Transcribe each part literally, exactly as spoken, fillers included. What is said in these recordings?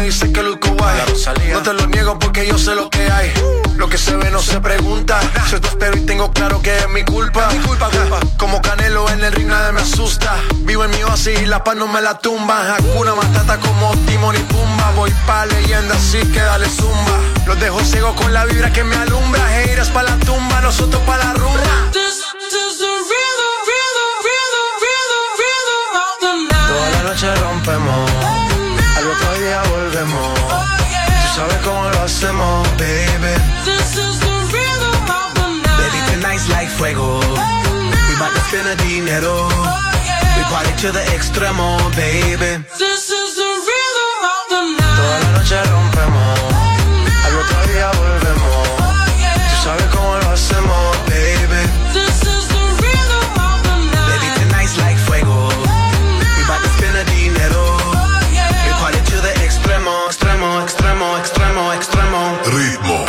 me dice que luzco guay. No te lo niego porque yo sé lo que hay. Lo que se ve no se pregunta. Si te espero y tengo claro que es mi culpa. Mi culpa, culpa. Como Canelo en el ring nada me asusta. Vivo en mi oasis y la paz no me la tumba. Hakuna Matata como Timon y Pumba. Voy pa' leyenda así que dale zumba. Los dejo ciegos con la vibra que me alumbra. Haters pa' la tumba, nosotros pa' la rumba. This, this the rhythm, rhythm, rhythm, rhythm, rhythm of the night. Toda la noche rompemos, al otro día volvemos. Tú sabes cómo lo hacemos, baby. This is the rhythm of the night. Baby, tonight's like fuego. We bout to spend the dinero. We party to the extremo, baby. This is the rhythm of the night. Toda la noche rompemos, al otro día volvemos. Tú sabes cómo lo hacemos, baby. This is the rhythm of the night. Baby, tonight's like fuego. We bout to spend the dinero. We party to the extremo, extremo, extremo, extremo, extremo. Ritmo.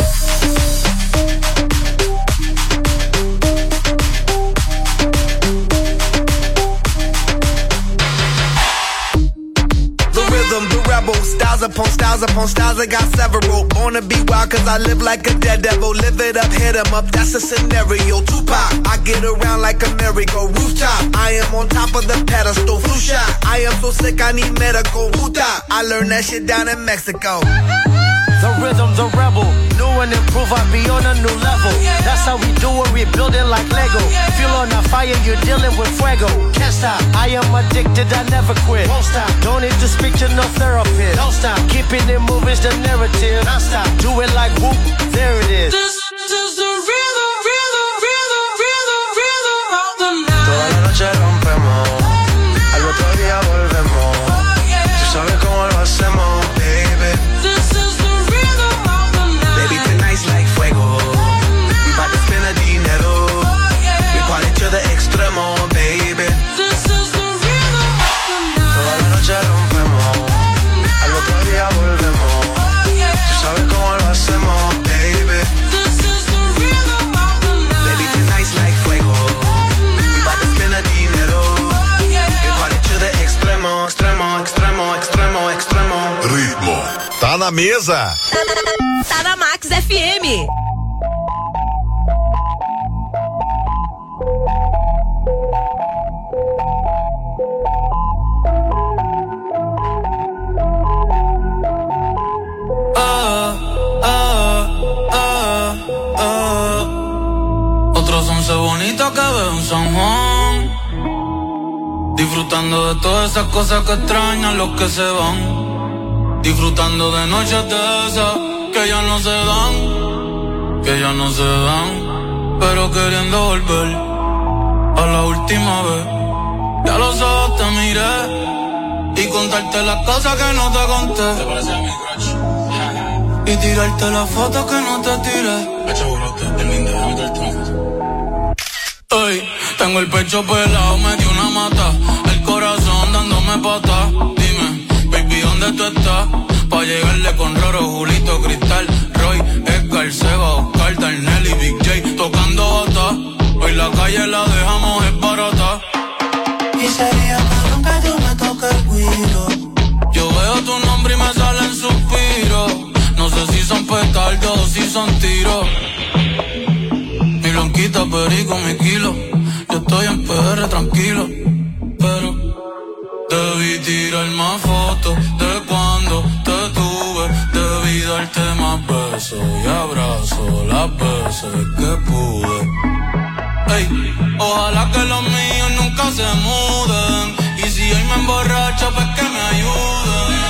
The rebel, styles upon styles upon styles, I got several. Born to be wild cause I live like a dead devil. Live it up, hit 'em up, that's a scenario. Tupac, I get around like a merry-go rooftop. I am on top of the pedestal, flu shot. I am so sick I need medical. Puta, I learned that shit down in Mexico. The rhythm, the rebel, new and improve, I be on a new level. That's how we do it, we building like Lego. Feel on a fire, you're dealing with fuego. Can't stop, I am addicted, I never quit. Won't stop, don't need to speak to no therapist. Don't stop, keeping it moving's the narrative. Non stop, do it like whoop, there it is. This is the rhythm, rhythm, rhythm, rhythm, rhythm of the night. Toda la noche rompemos, al otro día volvemos. Tú sabes cómo lo hacemos, baby. This is the rhythm of the night. Baby, tonight's like fuego. We bout to spend the dinero. We party to the extremo, baby. This is the rhythm of the night. Toda la noche rompemos, al otro día volvemos. Tú sabes cómo lo hacemos, baby. This is the rhythm of the night. Baby, tonight's like fuego. We bout to spend the dinero. We party to the extremo, extremo, extremo, extremo, extremo. Ritmo. Tá na mesa. Tá na Max F M. Ah, ah, ah, ah. Otros once bonitos que veo en San Juan, disfrutando de todas esas cosas que extrañan los que se van. Disfrutando de noches de esas que ya no se dan, que ya no se dan, pero queriendo volver a la última vez. Ya los ojos te miré y contarte las cosas que no te conté. ¿Te parece a mi crush? Y tirarte las fotos que no te tiré. Pecho brote, el lindo, déjame darte una foto. Ey, tengo el pecho pelado, me dio una mata, el corazón dándome patas. Dime, baby, ¿dónde tú estás? Pa' llegarle con Roro, Julito, Cristal, Roy, Edgar, Seba, Oscar, Darnell y Big J tocando bata. Hoy la calle la dejamos es barata. Y sería cabrón que tú me toques el cuido. Yo veo tu nombre y me salen suspiros. No sé si son petardos o si son tiros. Mi blanquita, perico, mi kilo. Yo estoy en P R tranquilo, pero debí tirar más fotos de cuando te tuve. Debí darte más besos y abrazos las veces que pude. Ey, ojalá que los míos nunca se muden. Y si hoy me emborracho, pues que me ayuden.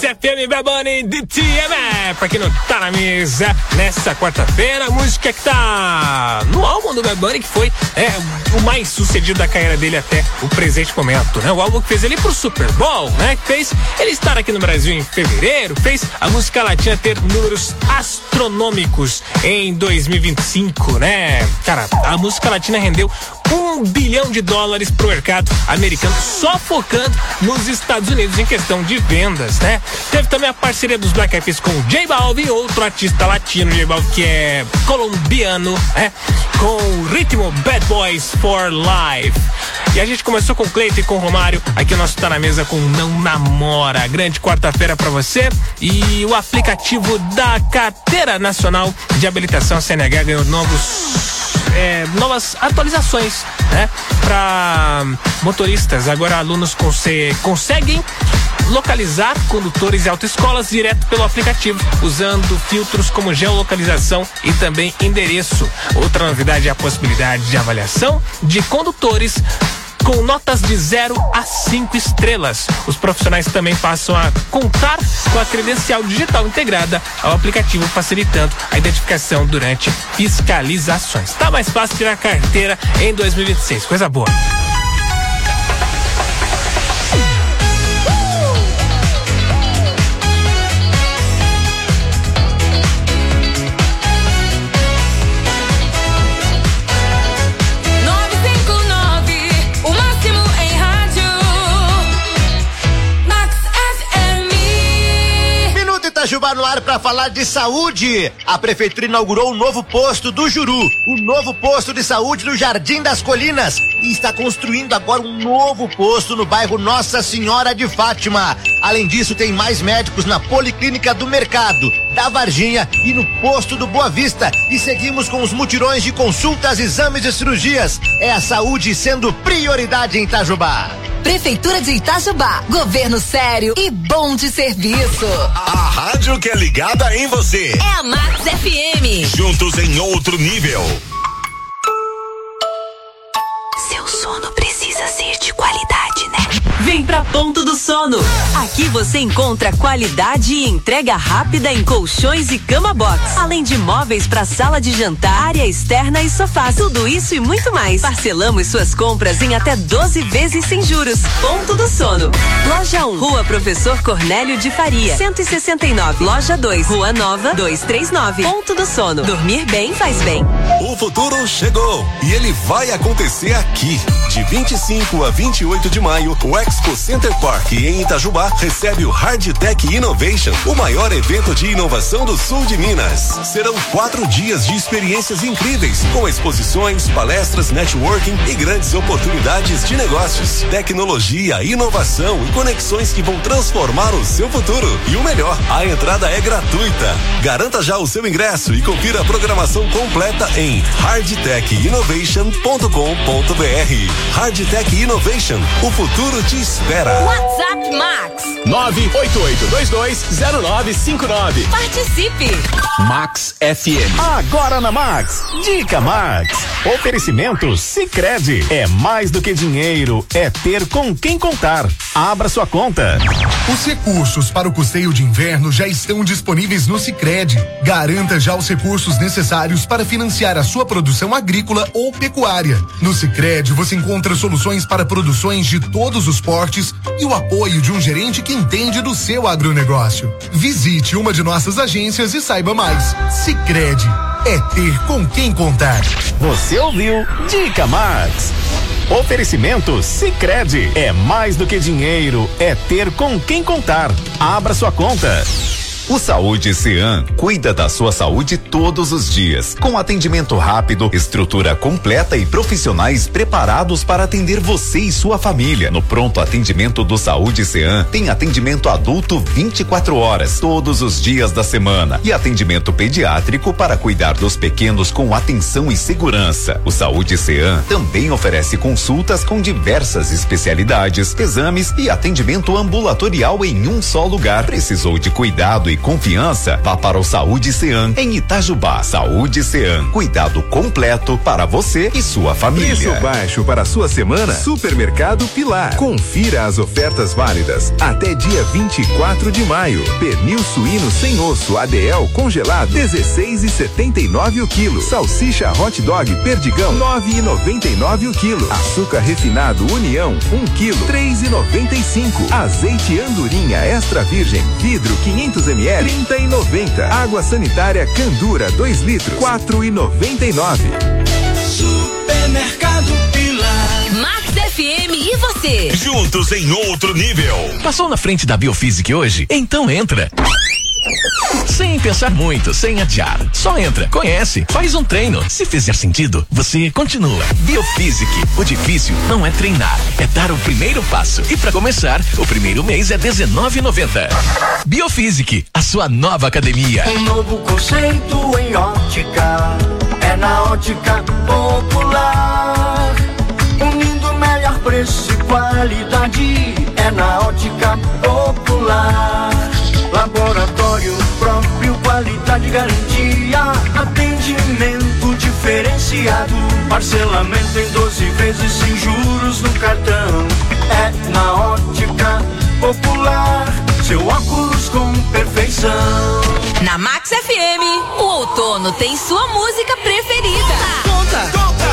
F M, Bad Bunny, D T M, pra quem não tá na mesa, nessa quarta-feira, a música que tá no álbum do Bad Bunny, que foi é, o mais sucedido da carreira dele até o presente momento, né? O álbum que fez ele pro Super Bowl, né? Que fez ele estar aqui no Brasil em fevereiro, fez a música latina ter números astronômicos em dois mil e vinte e cinco, né? Cara, a música latina rendeu um bilhão de dólares pro mercado americano, só focando nos Estados Unidos em questão de vendas, né? Teve também a parceria dos Black Eyed Peas com o J Balvin, outro artista latino, J Balvin, que é colombiano, né? Com o ritmo Bad Boys for Life. E a gente começou com o Cleiton e com o Romário, aqui o nosso Tá Na Mesa com Não Namora. Grande quarta-feira pra você. E o aplicativo da Carteira Nacional de Habilitação C N H ganhou novos É, novas atualizações, né, para motoristas. Agora alunos conse- conseguem localizar condutores e autoescolas direto pelo aplicativo, usando filtros como geolocalização e também endereço. Outra novidade é a possibilidade de avaliação de condutores com notas de zero a cinco estrelas. Os profissionais também passam a contar com a credencial digital integrada ao aplicativo, facilitando a identificação durante fiscalizações. Tá mais fácil tirar carteira em dois mil e vinte e seis. Coisa boa. Itajubá no ar para falar de saúde. A prefeitura inaugurou o novo posto do Juru, o novo posto de saúde no Jardim das Colinas, e está construindo agora um novo posto no bairro Nossa Senhora de Fátima. Além disso, tem mais médicos na Policlínica do Mercado, da Varginha e no posto do Boa Vista. E seguimos com os mutirões de consultas, exames e cirurgias. É a saúde sendo prioridade em Itajubá. Prefeitura de Itajubá, governo sério e bom de serviço. A rádio que é ligada em você. É a Max F M. Juntos em outro nível. Seu sono precisa ser de qualidade, né? Vem pra Ponto do Sono. Aqui você encontra qualidade e entrega rápida em colchões e cama box, além de móveis para sala de jantar, área externa e sofás. Tudo isso e muito mais. Parcelamos suas compras em até doze vezes sem juros. Ponto do Sono. Loja um, Rua Professor Cornélio de Faria, cento e sessenta e nove. Loja dois, Rua Nova, duzentos e trinta e nove. Ponto do Sono. Dormir bem faz bem. O futuro chegou e ele vai acontecer aqui. De vinte e cinco a vinte e oito de maio, o Expo Center Park em Itajubá recebe o Hardtech Innovation, o maior evento de inovação do sul de Minas. Serão quatro dias de experiências incríveis, com exposições, palestras, networking e grandes oportunidades de negócios, tecnologia, inovação e conexões que vão transformar o seu futuro. E o melhor, a entrada é gratuita. Garanta já o seu ingresso e confira a programação completa em hardtech innovation ponto com ponto b r. Hardtech Innovation, o futuro te espera. WhatsApp Max nove oito oito dois dois zero nove cinco nove. Participe. Max F M. Agora na Max, Dica Max. Oferecimento Sicredi. É mais do que dinheiro, é ter com quem contar. Abra sua conta. Os recursos para o custeio de inverno já estão disponíveis no Sicredi. Garanta já os recursos necessários para financiar a sua produção agrícola ou pecuária. No Sicredi você encontra soluções para produções de todos os portes e o apoio de um gerente que entende do seu agronegócio. Visite uma de nossas agências e saiba mais. Sicredi é ter com quem contar. Você ouviu Dica Max. Oferecimento Sicredi. É mais do que dinheiro, é ter com quem contar. Abra sua conta. O Saúde Cean cuida da sua saúde todos os dias, com atendimento rápido, estrutura completa e profissionais preparados para atender você e sua família. No pronto atendimento do Saúde Cean tem atendimento adulto vinte e quatro horas, todos os dias da semana, e atendimento pediátrico para cuidar dos pequenos com atenção e segurança. O Saúde Cean também oferece consultas com diversas especialidades, exames e atendimento ambulatorial em um só lugar. Precisou de cuidado e e confiança, vá para o Saúde Cean em Itajubá. Saúde Cean, cuidado completo para você e sua família. Preço baixo para a sua semana? Supermercado Pilar. Confira as ofertas válidas até dia vinte e quatro de maio. Pernil suíno sem osso A D L congelado dezesseis e setenta e nove o quilo. Salsicha hot dog Perdigão nove e noventa e nove o quilo. Açúcar refinado União um quilo três e noventa e cinco. Azeite Andorinha extra virgem vidro quinhentos mililitros trinta e noventa. Água sanitária Candura dois litros quatro e noventa e nove. Supermercado Pilar. Max F M e você? Juntos em outro nível. Passou na frente da Biofísica hoje? Então entra. Sem pensar muito, sem adiar. Só entra, conhece, faz um treino. Se fizer sentido, você continua. Biofísica. O difícil não é treinar, é dar o primeiro passo. E pra começar, o primeiro mês é dezenove e noventa. Biofísica, a sua nova academia. Um novo conceito em ótica. É na Ótica Popular. Unindo melhor preço e qualidade. É na Ótica Popular. Laboratório próprio, qualidade, garantia, atendimento diferenciado, parcelamento em doze vezes sem juros no cartão. É na Ótica Popular, seu óculos com perfeição. Na Max F M, o outono tem sua música preferida. Conta, conta,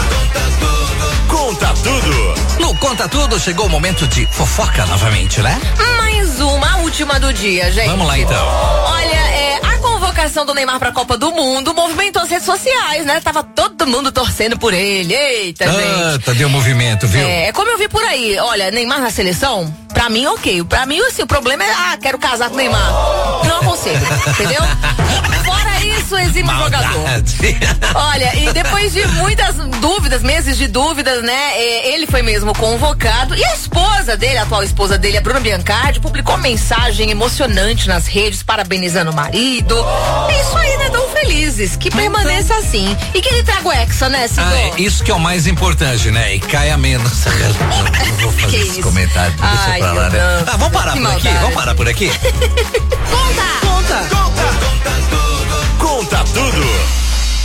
Conta tudo. No Conta Tudo chegou o momento de fofoca novamente, né? Mais uma, a última do dia, gente. Vamos lá então. Olha, é, a convocação do Neymar pra Copa do Mundo movimentou as redes sociais, né? Tava todo mundo torcendo por ele. Eita, ah, gente. Tá, deu movimento, viu? É, como eu vi por aí, olha, Neymar na seleção, pra mim, ok. Pra mim, assim, o problema é, ah, quero casar com o Neymar. Não aconselho, entendeu? Fora isso, exime jogador. Olha, e depois de muitas dúvidas, meses de dúvidas, né? Ele foi mesmo convocado. E a esposa dele, a atual esposa dele, a Bruna Biancardi, publicou mensagem emocionante nas redes, parabenizando o marido. É isso aí, né? Tão felizes. Que permaneça assim. E que ele traga o Hexa, né, Cido? Ah, é, isso que é o mais importante, né? E caia menos. Não vou fazer esse comentário. Deixa Ai, pra lá, né? não. Ah, vamos parar Que por aqui? maldade. Vamos parar por aqui? Conta! Conta! Conta, conta tudo. Conta tudo.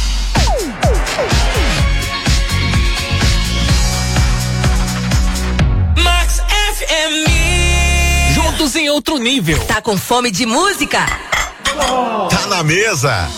Max F M. Juntos em outro nível. Tá com fome de música? Tá na mesa.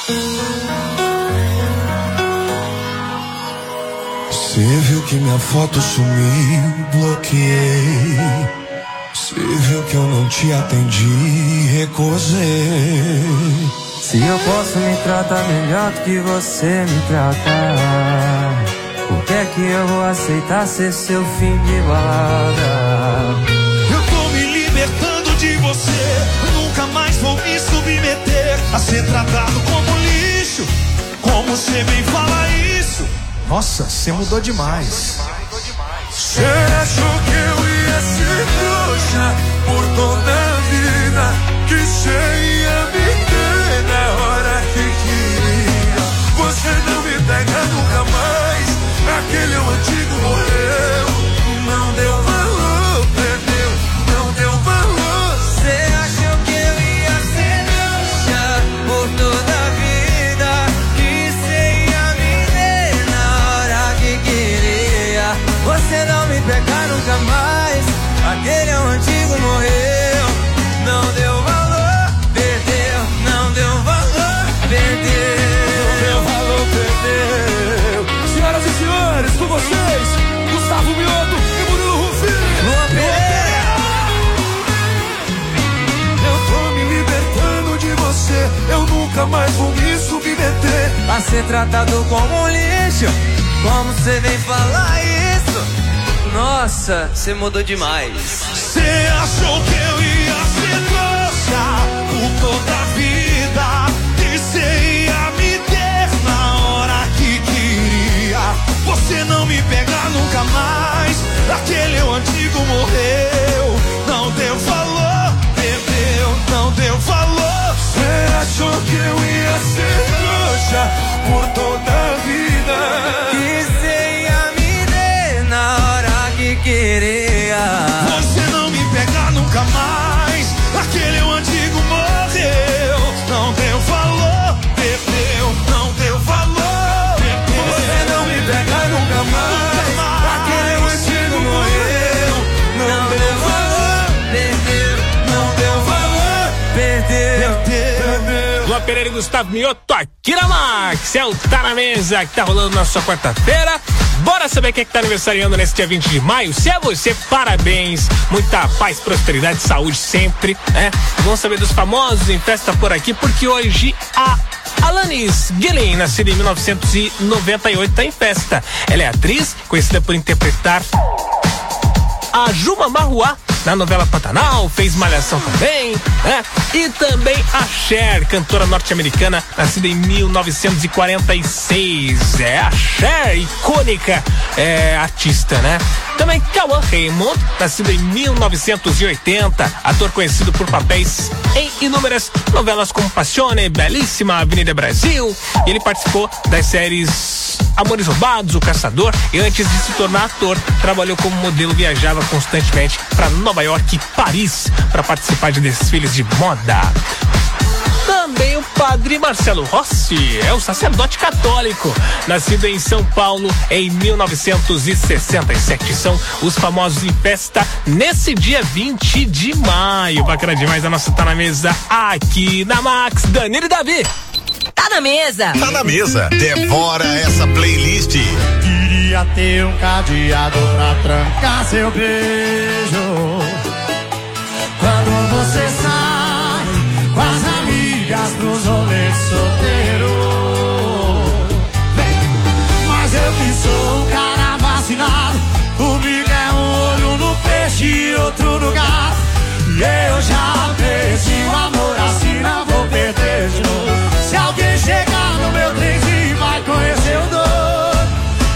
Você viu que minha foto sumiu, bloqueei. Você viu que eu não te atendi, recusei. Se eu posso me tratar melhor do que você me trata, por que é que eu vou aceitar ser seu fim de balada? Eu tô me libertando de você, nunca mais vou me submeter a ser tratado como lixo, como você bem fala isso. Nossa, você mudou demais. Você achou que eu ia ser trouxa por toda a vida, que você ia me ter na hora que queria. Você não me pega nunca mais, aquele é o antigo morreu. Não deu valor, perdeu, não deu valor. Você achou que eu ia ser trouxa por toda a vida, que você ia me ter na hora que queria. Você não me pega nunca mais, aquele é o antigo morreu. Não deu valor, perdeu, não deu valor, perdeu. Não deu valor, perdeu. Senhoras e senhores, com vocês, Gustavo Mioto e Murilo Rufino. Luan Pereira. Eu tô me libertando de você, eu nunca mais vou me submeter a ser tratado como um lixo, como você vem falar isso? Nossa, você mudou demais. Você achou que eu ia ser trouxa por toda a vida, que você ia me ter na hora que queria. Você não me pega nunca mais, aquele é o antigo morreu. Não deu valor, perdeu, não deu valor. Você achou que eu ia ser trouxa por toda a vida, que você ia me ter na hora que queria. Você não me pega nunca mais, aquele é o antigo morreu. Pereira e Gustavo Mioto aqui na Max. É o Tá na Mesa que tá rolando na sua quarta-feira. Bora saber quem é que tá aniversariando nesse dia vinte de maio? Se é você, parabéns. Muita paz, prosperidade, saúde sempre, né? Vamos saber dos famosos em festa por aqui, porque hoje a Alanis Gillen, nascida em mil novecentos e noventa e oito, tá em festa. Ela é atriz, conhecida por interpretar a Juma Marruá na novela Pantanal, fez Malhação também, né? E também a Cher, cantora norte-americana, nascida em mil novecentos e quarenta e seis. É a Cher, icônica é, artista, né? Também Cauã Raymond, nascido em mil novecentos e oitenta, ator conhecido por papéis em inúmeras novelas como Passione, Belíssima, Avenida Brasil. E ele participou das séries Amores Roubados, O Caçador, e antes de se tornar ator, trabalhou como modelo, viajava constantemente para Nova York e Paris para participar de desfiles de moda. Também o padre Marcelo Rossi, é o sacerdote católico, nascido em São Paulo em mil novecentos e sessenta e sete. São os famosos em festa nesse dia vinte de maio. Bacana demais, a nossa Tá na Mesa aqui na Max. Danilo e Davi. Tá na mesa. Tá na mesa. Devora essa playlist. Queria ter um cadeado pra trancar seu beijo. Quando você sai com as amigas pros rolês solteiro. Mas eu que sou um cara vacinado, comigo é um olho no peixe e outro no gato. E eu já perdi o amor, assim não vou perder de novo. Se alguém chegar no meu trenzinho vai conhecer o dono.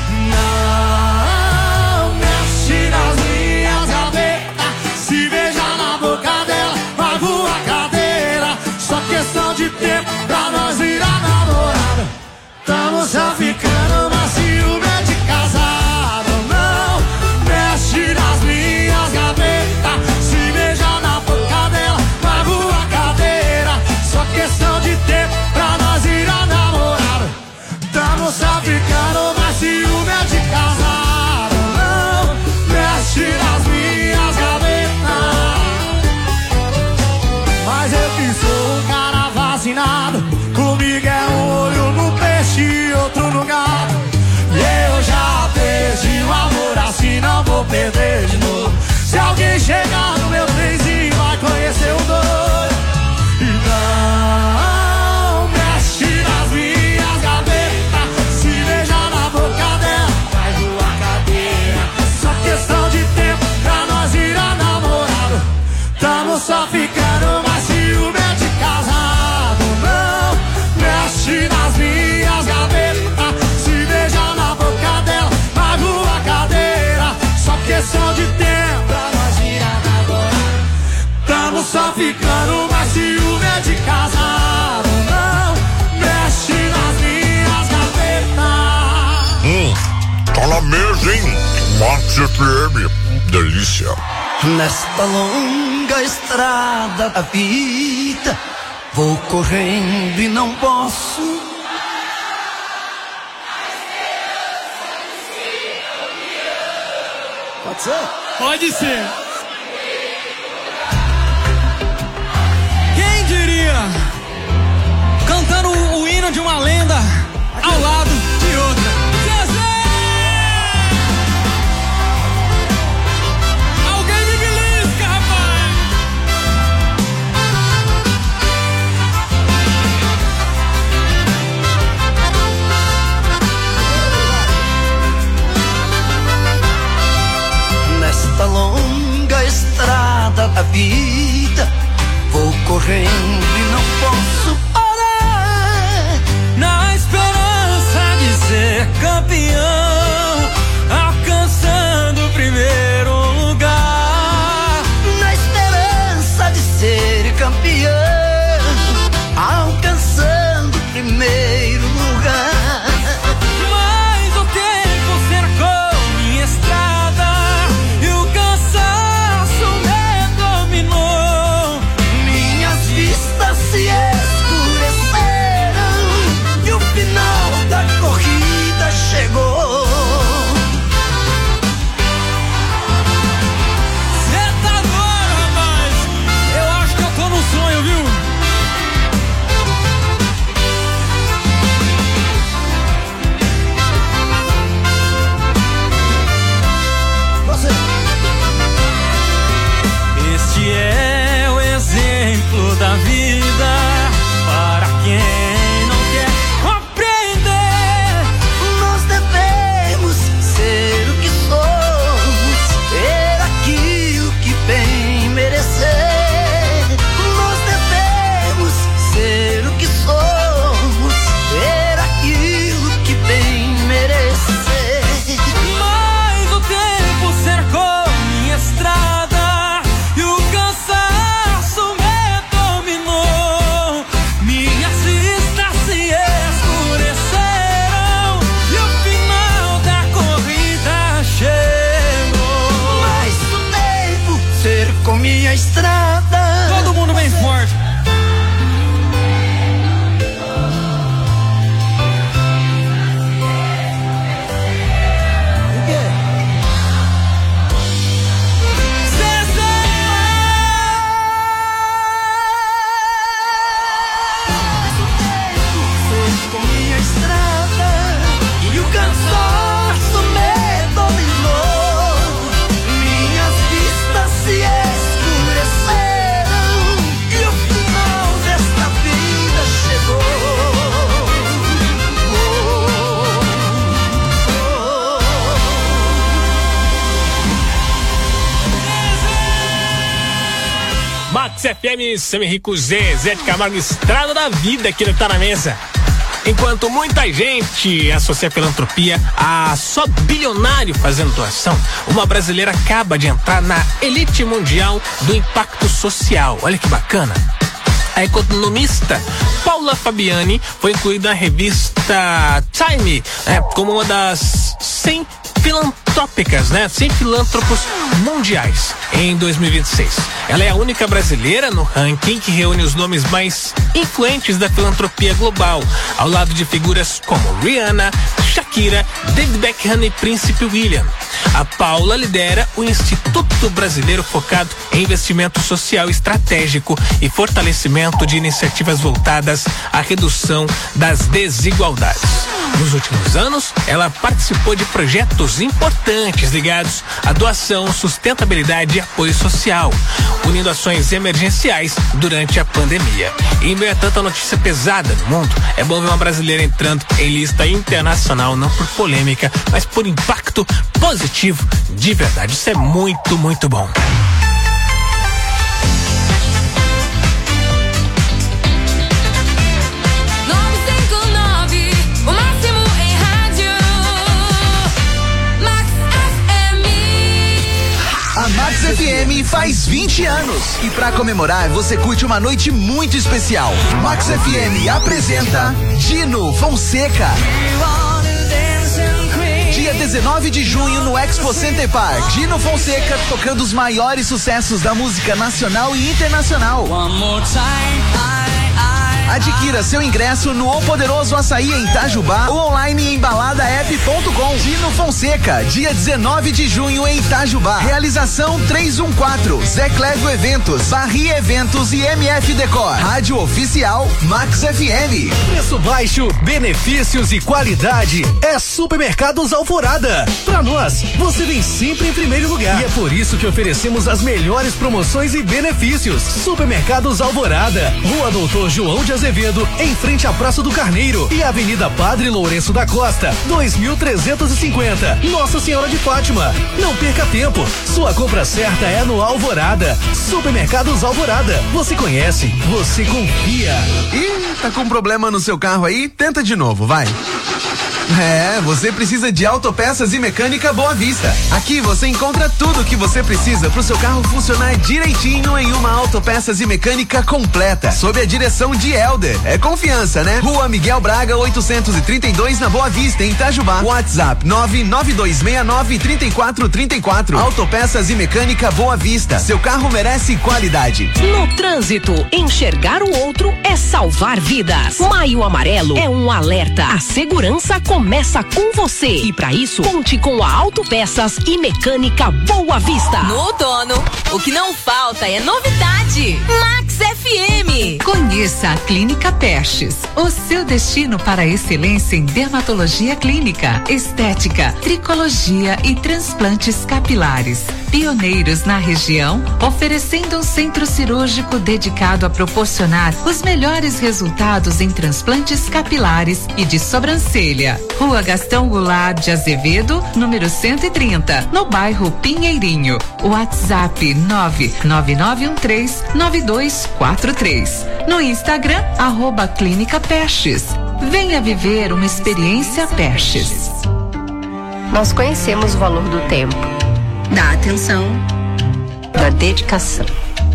Não mexe nas minhas gavetas, se beijar na boca dela vai voar cadeira. Só questão de tempo pra nós virar namorada. Tamo só ficando, mas ciúme é de casado. Não mexe nas minhas gavetas, se beijar na boca dela vai voar cadeira. Só questão de tempo pra nós virar namorado. Tamo só ficando, mas ciúme é de casado. Não mexe nas minhas gavetas. Mas eu que sou um cara vacinado, comigo é um olho no peixe e outro no gato. E eu já perdi o amor, assim não vou perder de novo. Se alguém chegar no meu trenzinho vai conhecer o doido. E não mexe nas minhas gavetas, se beijar na boca dela vai voar cadeira. Só questão de tempo pra nós virar namorado. Tamo só ficando, mas ciúme é de casado. Não mexe nas minhas gavetas, se beijar na boca dela vai voar cadeira. Só questão de tempo pra nós virar namorado. Tamo só ficando, mas ciúme é de casado. Não mexe nas minhas gavetas. Hum, tá na mesa, hein? Max F M, delícia. Nesta longa estrada da vida, vou correndo e não posso. Pode ser? Pode ser. Quem diria? Cantando o, o hino de uma lenda ao lado de outra. Zezé! Alguém me belisca, rapaz! Nesta longa estrada da vida, vou correndo e não posso parar. Na esperança de ser campeão, alcançando o primeiro lugar. Na esperança de ser campeão, alcançando o primeiro lugar. Mas o tempo cercou minha estrada e o cansaço me dominou. Minhas vistas se escureceram e o final da corrida chegou. minha estrada. Todo mundo bem forte. Max F M, Sam Henrico Z, Zé de Camargo, Estrada da Vida aqui no Tá Na Mesa. Enquanto muita gente associa a filantropia a só bilionário fazendo doação, uma brasileira acaba de entrar na elite mundial do impacto social. Olha que bacana. A economista Paula Fabiani foi incluída na revista Time é, como uma das cem filantrópicas, né? cem filântropos mundiais em dois mil e vinte e seis. Ela é a única brasileira no ranking que reúne os nomes mais influentes da filantropia global, ao lado de figuras como Rihanna, Shakira, David Beckham e Príncipe William. A Paula lidera o Instituto Brasileiro focado em investimento social estratégico e fortalecimento de iniciativas voltadas à redução das desigualdades. Nos últimos anos, ela participou de projetos importantes ligados à doação, sustentabilidade e apoio social, unindo ações emergenciais durante a pandemia. E em meio a tanta notícia pesada no mundo, é bom ver uma brasileira entrando em lista internacional, não por polêmica, mas por impacto positivo de verdade. Isso é muito, muito bom. A Max F M faz vinte anos e pra comemorar você curte uma noite muito especial. Max F M apresenta Dino Fonseca. Dia dezenove de junho no Expo Center Park. Dino Fonseca tocando os maiores sucessos da música nacional e internacional. One more time. Adquira seu ingresso no O Poderoso Açaí em Itajubá ou online em balada app ponto com. Dino Fonseca, dia dezenove de junho em Itajubá. Realização trezentos e quatorze, Zé Clégio Eventos, Barri Eventos e M F Decor. Rádio Oficial Max F M. Preço baixo, benefícios e qualidade é Supermercados Alvorada. Pra nós, você vem sempre em primeiro lugar. E é por isso que oferecemos as melhores promoções e benefícios. Supermercados Alvorada, Rua Doutor João de Azevedo, em frente à Praça do Carneiro, e Avenida Padre Lourenço da Costa, dois mil trezentos e cinquenta, Nossa Senhora de Fátima. Não perca tempo, sua compra certa é no Alvorada. Supermercados Alvorada, você conhece, você confia. Ih, tá com problema no seu carro aí? Tenta de novo, vai. É, você precisa de autopeças e mecânica Boa Vista. Aqui você encontra tudo o que você precisa para o seu carro funcionar direitinho em uma autopeças e mecânica completa, sob a direção de Helder. É confiança, né? Rua Miguel Braga oitocentos e trinta e dois na Boa Vista, em Itajubá. WhatsApp nove nove dois seis nove três quatro três quatro. Autopeças e mecânica Boa Vista. Seu carro merece qualidade. No trânsito, enxergar o outro é salvar vidas. Maio Amarelo é um alerta. A segurança começa com você. E para isso, conte com a Autopeças e Mecânica Boa Vista. No outono, o que não falta é novidade. Max F M. Conheça a Clínica Pestes, o seu destino para a excelência em dermatologia clínica, estética, tricologia e transplantes capilares. Pioneiros na região, oferecendo um centro cirúrgico dedicado a proporcionar os melhores resultados em transplantes capilares e de sobrancelha. Rua Gastão Goulart de Azevedo, número cento e trinta, no bairro Pinheirinho. WhatsApp nove nove nove um três nove dois quatro três. No Instagram, arroba Clínica Pestes. Venha viver uma experiência Pestes. Nós conhecemos o valor do tempo, da atenção, da dedicação.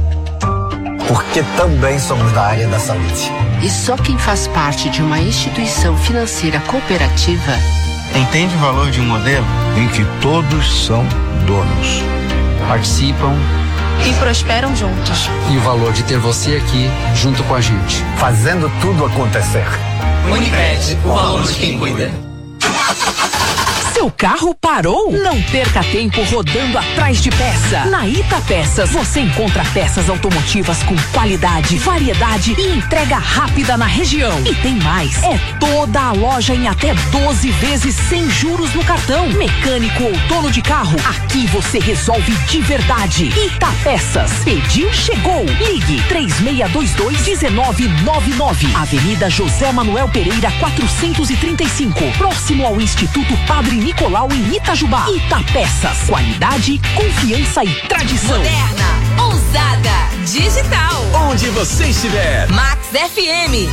Porque também somos da área da saúde. E só quem faz parte de uma instituição financeira cooperativa entende o valor de um modelo em que todos são donos, participam, e prosperam juntos. E o valor de ter você aqui junto com a gente. Fazendo tudo acontecer. Unicred, o valor de quem cuida. Seu carro parou? Não perca tempo rodando atrás de peça. Na Ita Peças você encontra peças automotivas com qualidade, variedade e entrega rápida na região. E tem mais, é toda a loja em até doze vezes sem juros no cartão. Mecânico ou dono de carro, aqui você resolve de verdade. Ita Peças, pediu, chegou. Ligue três seis dois dois, um nove nove nove. Avenida José Manuel Pereira quatrocentos e trinta e cinco, próximo ao Instituto Padre Nicolau em Itajubá. Itapeças, qualidade, confiança e tradição. Moderna, ousada, digital. Onde você estiver. Max F M.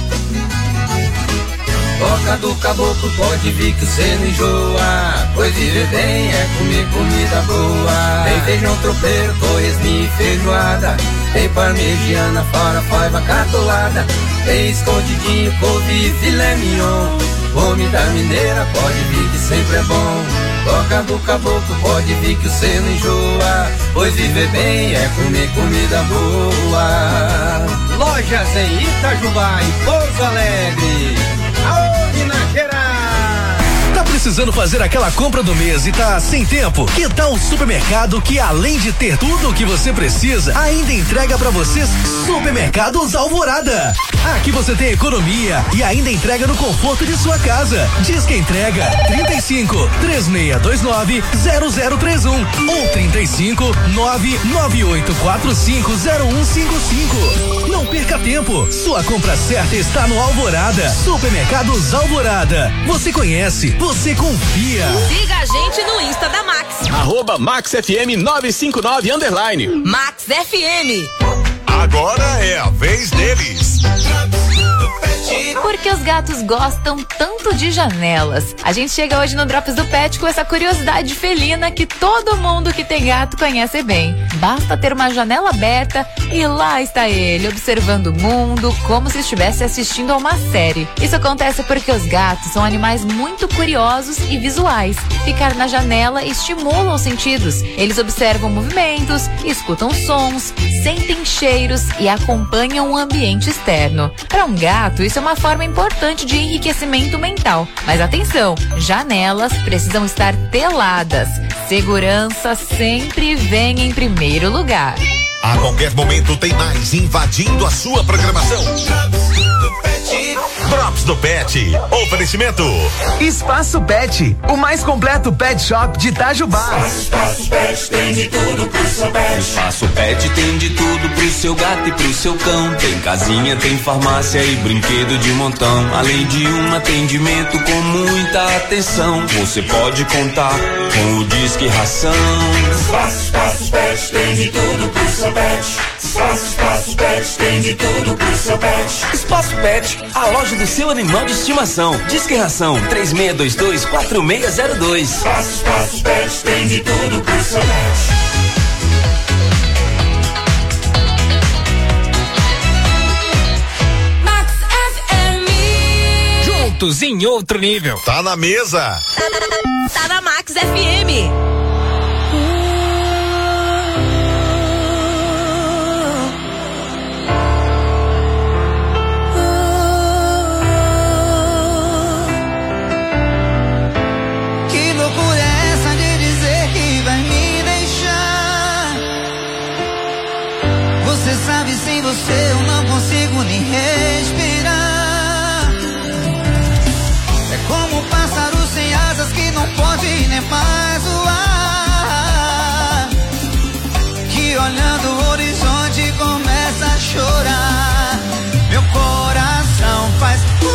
Toca do caboclo, pode vir que cê não enjoa. Pois viver bem é comer comida boa. Tem feijão tropeiro, torresminho e feijoada. Tem parmegiana, farofa, catolada. Tem escondidinho, couve e filé mignon. Fome da mineira, pode vir que sempre é bom. Toca do caboclo, pode vir que cê não enjoa. Pois viver bem é comer comida boa. Lojas em Itajubá e Pouso Alegre. Aô, Minas Gerais! Tá precisando fazer aquela compra do mês e tá sem tempo? Que tal o supermercado que, além de ter tudo o que você precisa, ainda entrega pra vocês Supermercados Alvorada? Aqui você tem economia e ainda entrega no conforto de sua casa. Diz que entrega trinta e cinco, três seis dois nove, zero zero três um ou trinta e cinco, nove nove oito quatro cinco zero um cinco cinco. Não perca tempo. Sua compra certa está no Alvorada. Supermercados Alvorada. Você conhece, você confia. Siga a gente no Insta da Max. Arroba Max F M nove cinco nove underline. Max F M. Agora é a vez deles. Porque os gatos gostam tanto de janelas. A gente chega hoje no Drops do Pet com essa curiosidade felina que todo mundo que tem gato conhece bem. Basta ter uma janela aberta e lá está ele, observando o mundo como se estivesse assistindo a uma série. Isso acontece porque os gatos são animais muito curiosos e visuais. Ficar na janela estimula os sentidos. Eles observam movimentos, escutam sons, sentem cheiros e acompanham o ambiente externo. Para um gato, isso é uma forma importante de enriquecimento mental. Mas atenção, janelas precisam estar teladas. Segurança sempre vem em primeiro lugar. A qualquer momento tem mais invadindo a sua programação. Drops do Pet. Oferecimento Espaço Pet, o mais completo pet shop de Itajubá. Espaço Pet tem de tudo pro seu pet. Espaço Pet tem de tudo pro seu gato e pro seu cão. Tem casinha, tem farmácia e brinquedo de montão. Além de um atendimento com muita atenção. Você pode contar com o Disque Ração. Espaço, Espaço Pet tem de tudo pro seu pet. Espaço, Espaço Pet tem de tudo pro seu pet. Espaço Pet, a loja do seu animal de estimação. Disque Ração três seis dois dois, quatro seis zero dois. Espaço, Espaço Pet tem de tudo pro seu pet. Em outro nível. Tá na mesa. Tá na Max F M. Que loucura é essa de dizer que vai me deixar? Você sabe, sem você eu não consigo nem respirar. Como um pássaro sem asas que não pode nem mais voar, que olhando o horizonte começa a chorar. Meu coração faz uh,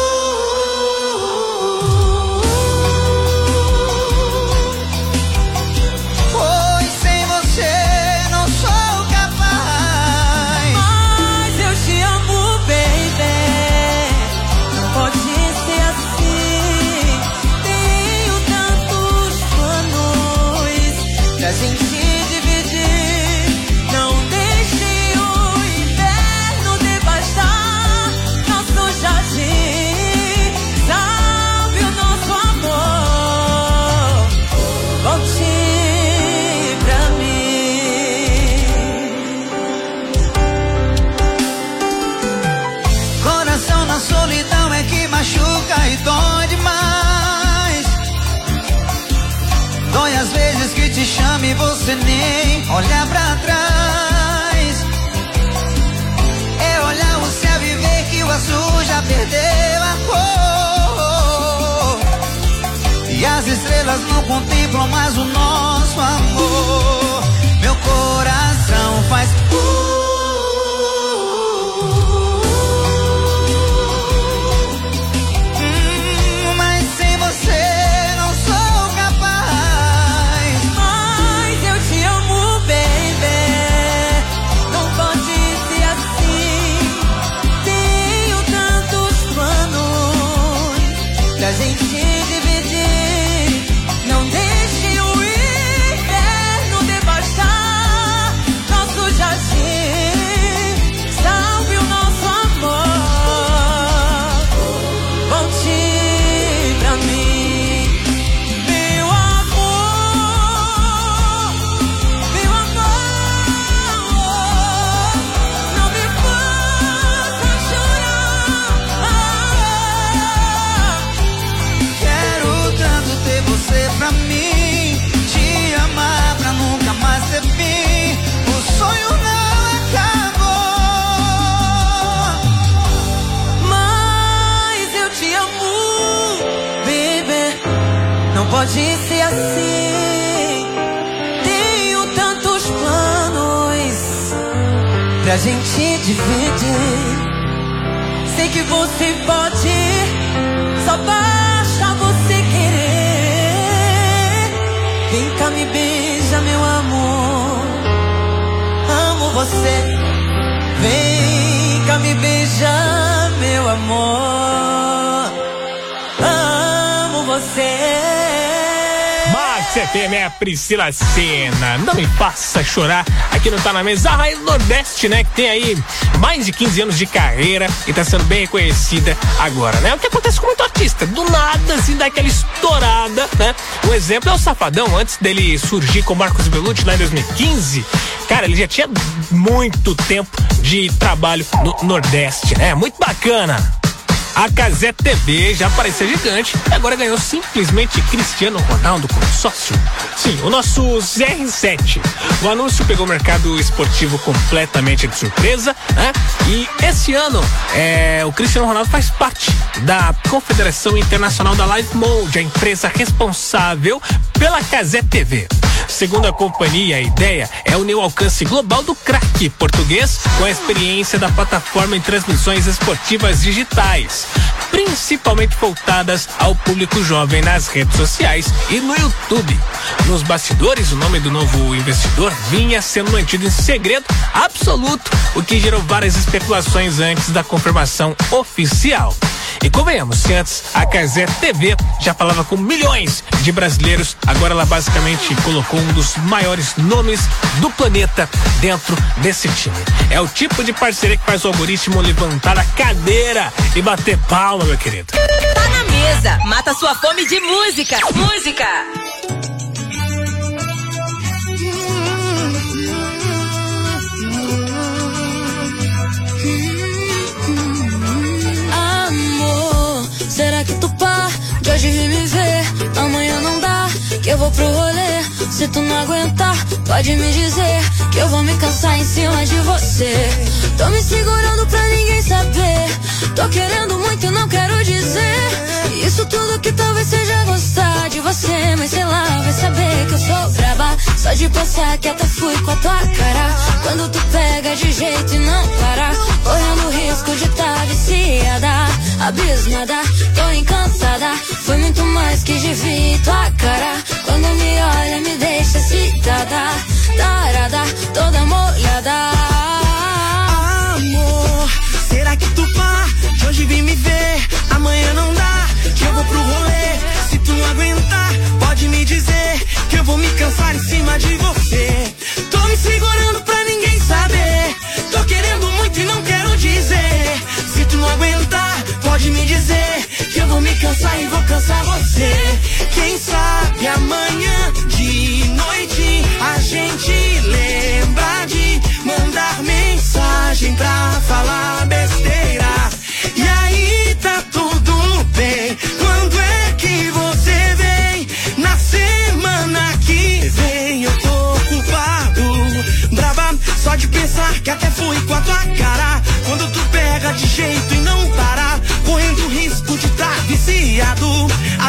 pois sem você não sou capaz. Mas eu te amo, baby. Não pode ser assim. Tenho tantos planos pra gente dividir. Não deixe o inverno devastar nosso jardim. Salve o nosso amor. Volte pra mim. Dói às vezes que te chame e você nem olha pra trás. É olhar o céu e ver que o azul já perdeu a cor. E as estrelas não contemplam mais o nosso amor. Meu coração faz uh, pra gente dividir. Não deixe o inverno devastar nosso jardim. Salve o nosso amor. Volte pra mim, meu amor, meu amor. Não me faça você pra mim, te amar pra nunca mais ter fim. O sonho não acabou, mas eu te amo, baby. Não pode ser assim. Tenho tantos planos pra gente dividir. Sei que você pode, só basta você querer. Vem cá, me beija, meu amor. Amo você. Vem cá, me beija, meu amor. Amo você. Max F M é a Priscila Senna. Não me faça chorar. Aqui não Tá na Mesa, a Rainha do Nordeste, né? Que tem aí mais de quinze anos de carreira e tá sendo bem reconhecida agora, né? O que acontece com muito artista, do nada, assim, dá aquela estourada, né? Um exemplo é o Safadão, antes dele surgir com Marcos Bellucci lá em dois mil e quinze, cara, ele já tinha muito tempo de trabalho no Nordeste, né? Muito bacana. A Cazé T V já parecia gigante e agora ganhou simplesmente Cristiano Ronaldo como sócio. Sim, o nosso Z R sete. O anúncio pegou o mercado esportivo completamente de surpresa, né? E esse ano é, o Cristiano Ronaldo faz parte da Confederação Internacional da Live Mode, a empresa responsável pela Cazé T V. Segundo a companhia, a ideia é unir o alcance global do craque português com a experiência da plataforma em transmissões esportivas digitais, principalmente voltadas ao público jovem nas redes sociais e no YouTube. Nos bastidores, o nome do novo investidor vinha sendo mantido em segredo absoluto, o que gerou várias especulações antes da confirmação oficial. E convenhamos, se antes a Cazé T V já falava com milhões de brasileiros, agora ela basicamente colocou um dos maiores nomes do planeta dentro desse time. É o tipo de parceria que faz o algoritmo levantar a cadeira e bater palma, meu querido. Tá na Mesa, mata sua fome de música. Música. Será que tu pá, de hoje vem me ver, amanhã não dá, que eu vou pro rolê. Se tu não aguentar, pode me dizer, que eu vou me cansar em cima de você. Tô me segurando pra ninguém saber, tô querendo muito e não quero dizer isso tudo que talvez seja gostar de você, mas sei lá, vai saber que eu sou braba. Só de pensar que até fui com a tua cara, quando tu pega de jeito e não para, correndo risco de tá viciada, abismada, tô encantada. Foi muito mais que de vi tua cara, quando me olha me deixa excitada, tarada, toda molhada. Amor, será que tu pá, de hoje vem me ver, amanhã não dá, que eu vou pro rolê. Se tu não aguentar, pode me dizer, que eu vou me cansar em cima de você. Tô me segurando pra ninguém saber, tô querendo muito e não quero dizer. Se tu não aguentar, pode me dizer, que eu vou me cansar e vou cansar você. Quem sabe amanhã de noite a gente lembra de mandar mensagem pra falar besteira. E aí tá tudo bem. Quando é que você vem? Na semana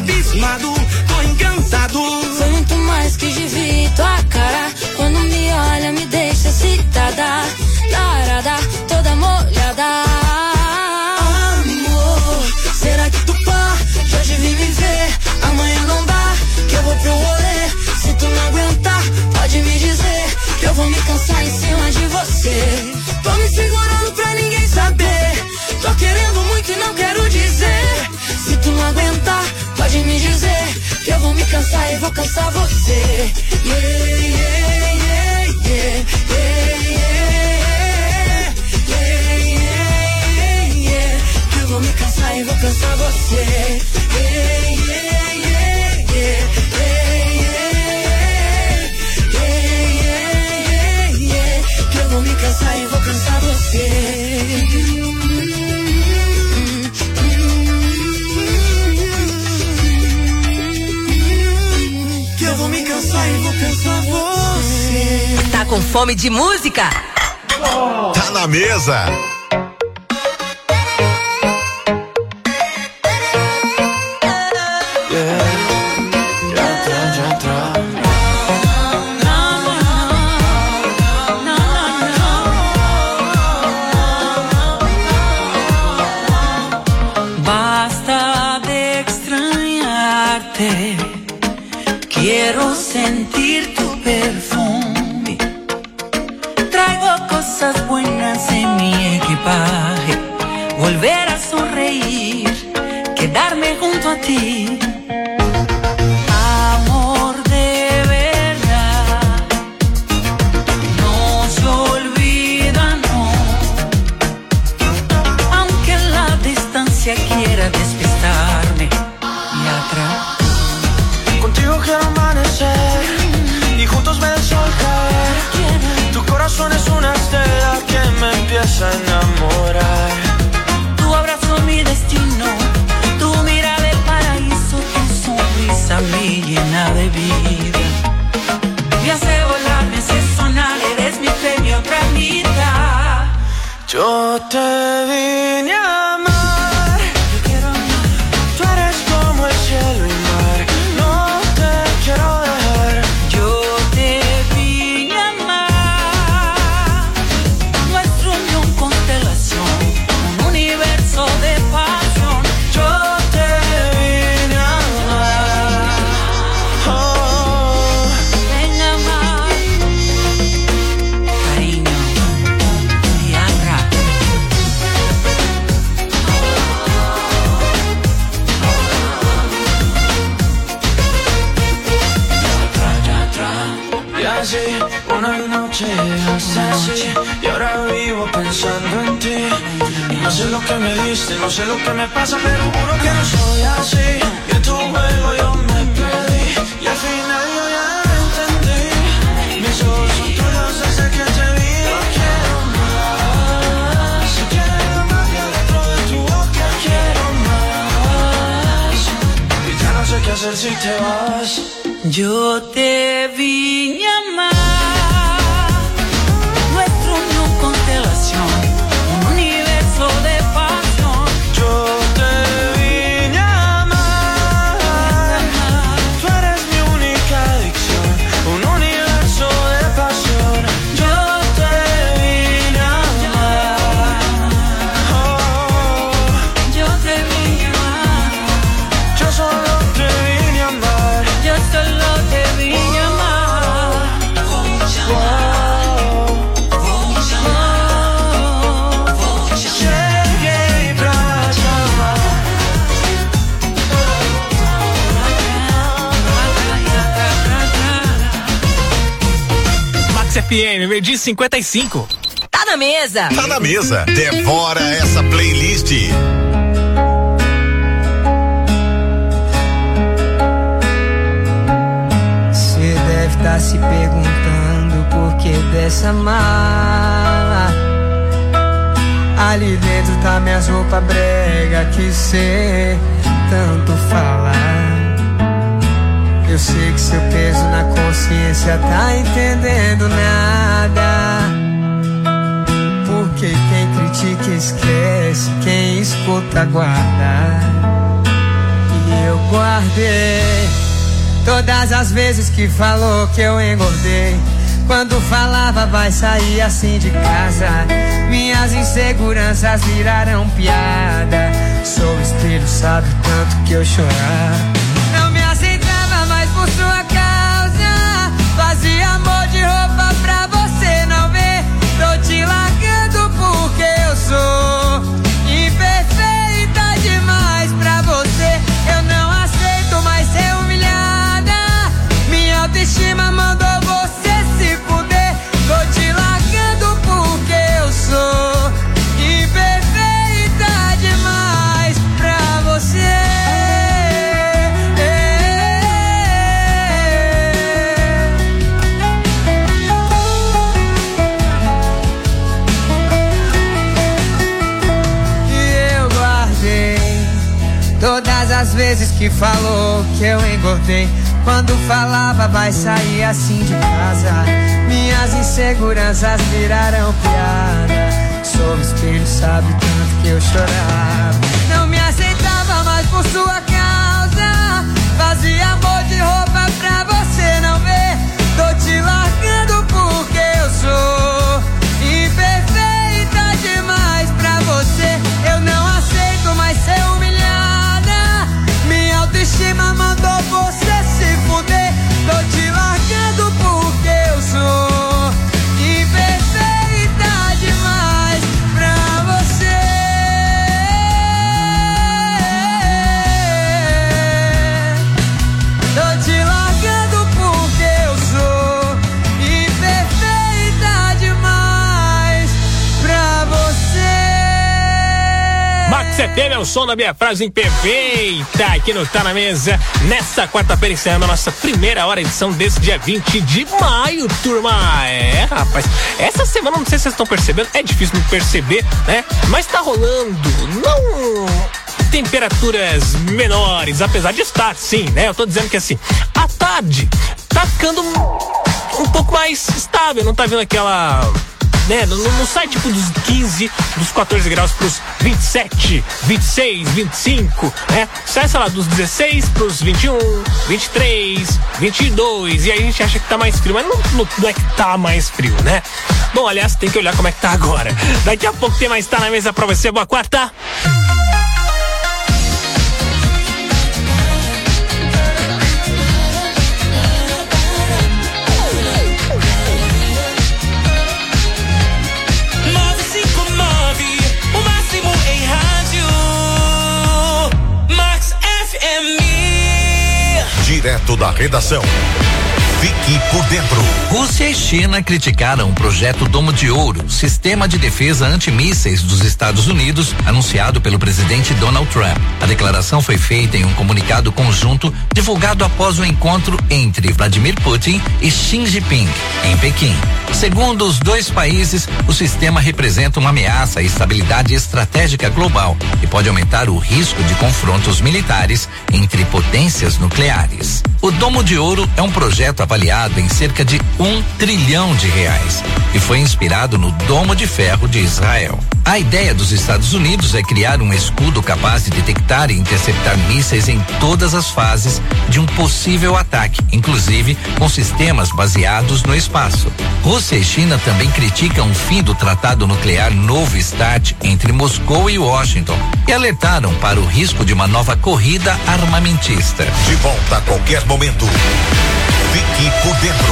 abismado, tô encantado. Foi muito mais que devia tua cara. Quando me olha, me deixa excitada. Larada, toda molhada. Amor, será que tu pá? Que hoje vim me ver, amanhã não dá. Que eu vou pro rolê, se tu não aguentar, pode me dizer. Que eu vou me cansar em cima de você. Tô me segurando pra ninguém saber. Tô querendo muito e não quero dizer. Se tu não aguentar, pode me dizer. Que eu vou me cansar e vou cansar você. Yeah, yeah, yeah, yeah, yeah, yeah, yeah, yeah, yeah. Que eu vou me cansar e vou cansar você. Yeah, yeah, yeah, yeah, yeah, yeah, yeah, yeah, yeah. Que eu vou me cansar e vou cansar você. Eu vou me cansar e vou cansar você. Tá com fome de música? Tá na mesa. Basta de extrañarte. Quiero sentir tu perfume. Traigo cosas buenas en mi equipaje. Volver a sonreír, quedarme junto a ti. Amor de verdad, no se olvida, no. Aunque la distancia quiera despistarme y atrás. Contigo quiero amanecer y juntos ver el sol caer. Tu corazón es una estrella que me empieza a enamorar. Tu abrazo mi destino, tu mirada el paraíso, tu sonrisa me llena de vida. Me hace volar, me hace sonar, eres mi premio, otra vida. Yo te vine a amar, yo quiero amar. Tú eres como el cielo y mar. Quiero dejar, yo te vine a amar. Nuestra unión, constelación, un universo de pasión. Yo te vine a amar. Oh, ven a amar, cariño, tierra. Y así, una noche así, y ahora vivo pensando en ti. Y no sé lo que me diste, no sé lo que me pasa, pero juro que no soy así. Que en tu juego yo me perdí, y al final yo ya entendí. Mis ojos son tuyos desde que te vi. Yo quiero más, quiero más que dentro de tu boca. Quiero más, y ya no sé qué hacer si te vas. Yo te vine a amar. Nuestra unión, constelación, un universo de pasión. Yo te vine a amar. Tú eres mi única adicción, un universo de pasión. Yo te vine a amar. Oh, yo te vine a amar. Yo solo te vine a amar. Yo solo te vine a amar. Llegué para llamar. Max F M, meio-dia e cinquenta e cinco. Tá na mesa. Tá na mesa. Devora essa playlist. Você deve estar se perguntando por que dessa mala. Ali dentro tá minhas roupas brega que cê tanto fala. Eu sei que seu peso na consciência tá entendendo nada. Porque quem critica esquece, quem escuta guarda. E eu guardo guardei todas as vezes que falou que eu engordei. Quando falava vai sair assim de casa, minhas inseguranças viraram piada. Sou espelho, sabe tanto que eu chorava. Não me aceitava mais por sua causa, fazia amor de roupa pra você não ver. Tô te largando porque eu sou imperfeita demais pra você. Eu não aceito mais ser humilhada, minha autoestima mandou você se fuder. Tô te largando porque eu sou imperfeita demais pra você. Todas as vezes que falou que eu engordei, quando falava vai sair assim de casa, minhas inseguranças viraram piada. Sou espelho, sabe tanto que eu chorava. Não me aceitava mais por sua causa, fazia amor de roupa pra você não ver. Tô te largando porque eu sou imperfeita demais pra você. Eu não aceito mais ser humilhada, minha autoestima mandou você se fuder. Tô te largando porque eu sou imperfeita demais pra você. Tô te largando porque eu sou imperfeita demais pra você. Max F M é o som da minha frase imperfeita aqui no Tá Na Mesa, nesta quarta-feira, encerrando a nossa primeira hora, edição desse dia vinte de maio, turma. É, rapaz, essa semana, não sei se vocês estão percebendo, é difícil de perceber, né? Mas tá rolando, não temperaturas menores, apesar de estar, sim, né? Eu tô dizendo que assim, à tarde tá ficando um, um pouco mais estável, não tá vendo aquela... Né? Não, não sai tipo dos quinze, dos quatorze graus pros vinte e sete, vinte e seis, vinte e cinco, né? Sai, sei lá, dos dezesseis pros vinte e um, vinte e três, vinte e dois, e aí a gente acha que tá mais frio, mas não, não, não é que tá mais frio, né? Bom, aliás, tem que olhar como é que tá agora. Daqui a pouco tem mais Tá Na Mesa pra você. Boa quarta! Direto da redação. Fique por dentro. Rússia e China criticaram o projeto Domo de Ouro, sistema de defesa antimísseis dos Estados Unidos, anunciado pelo presidente Donald Trump. A declaração foi feita em um comunicado conjunto divulgado após o encontro entre Vladimir Putin e Xi Jinping, em Pequim. Segundo os dois países, o sistema representa uma ameaça à estabilidade estratégica global e pode aumentar o risco de confrontos militares entre potências nucleares. O Domo de Ouro é um projeto avaliado em cerca de um trilhão de reais e foi inspirado no Domo de Ferro de Israel. A ideia dos Estados Unidos é criar um escudo capaz de detectar e interceptar mísseis em todas as fases de um possível ataque, inclusive com sistemas baseados no espaço. Rússia e China também criticam o fim do Tratado Nuclear Novo START entre Moscou e Washington e alertaram para o risco de uma nova corrida armamentista. De volta a qualquer momento. Fique por dentro.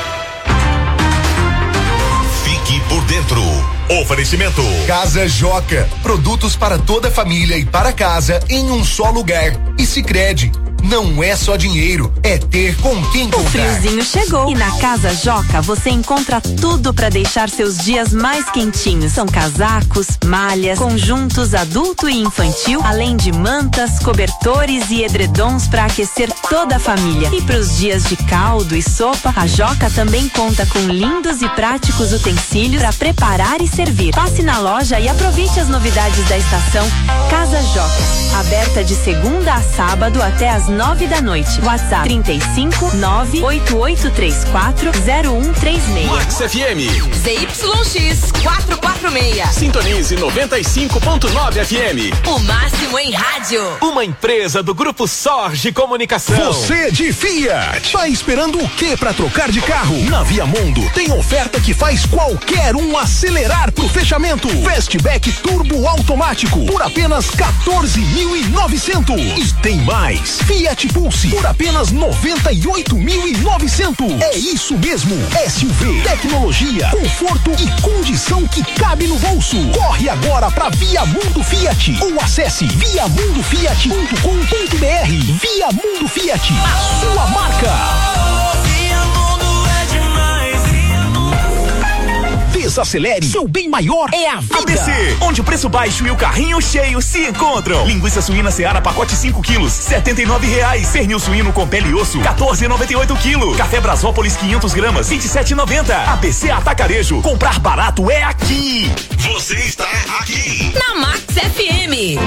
Fique por dentro. Oferecimento Casa Joca, produtos para toda a família e para casa em um só lugar. E Sicredi, não é só dinheiro, é ter com quem comprar. O friozinho chegou e na Casa Joca você encontra tudo para deixar seus dias mais quentinhos. São casacos, malhas, conjuntos adulto e infantil, além de mantas, cobertores e edredons para aquecer toda a família. E para os dias de caldo e sopa, a Joca também conta com lindos e práticos utensílios para preparar e servir. Passe na loja e aproveite as novidades da estação. Casa Joca, aberta de segunda a sábado até às às nove da noite. WhatsApp trinta e cinco, nove oito oito três quatro, zero um três seis. Max F M. Z Y X quatrocentos e quarenta e seis. Sintonize noventa e cinco ponto nove F M. O máximo em rádio. Uma empresa do Grupo Sorge Comunicação. Você de Fiat, tá esperando o que pra trocar de carro? Na Via Mundo tem oferta que faz qualquer um acelerar pro fechamento. Fastback Turbo Automático por apenas quatorze mil e novecentos. E tem mais. Fiat Pulse por apenas noventa e oito mil e novecentos. É isso mesmo. S U V, tecnologia, conforto e condição que cabe no bolso. Corre agora pra Via Mundo Fiat ou acesse via mundo fiat ponto com ponto br. Via Mundo Fiat, a sua marca. Desacelere, seu bem maior é a vida. A B C, onde o preço baixo e o carrinho cheio se encontram. Linguiça suína Seara pacote cinco quilos, setenta e nove reais. Pernil suíno com pele e osso, quatorze e noventa e oito quilo. Café Brasópolis quinhentos gramas, vinte e sete e noventa. A B C Atacarejo, comprar barato é aqui. Você está aqui na Max F M.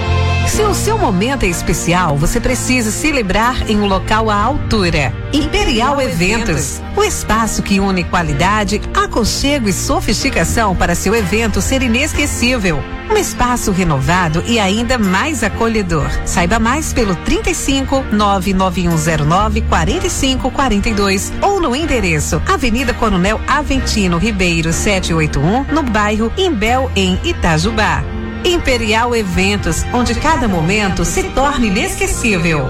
Se o seu momento é especial, você precisa celebrar em um local à altura. Imperial Eventos, o espaço que une qualidade, aconchego e sofisticação para seu evento ser inesquecível. Um espaço renovado e ainda mais acolhedor. Saiba mais pelo trinta e cinco, nove nove um zero nove, quarenta e cinco quarenta e dois ou no endereço Avenida Coronel Aventino Ribeiro setecentos e oitenta e um, no bairro Imbel, em Itajubá. Imperial Eventos, onde cada momento se torna inesquecível.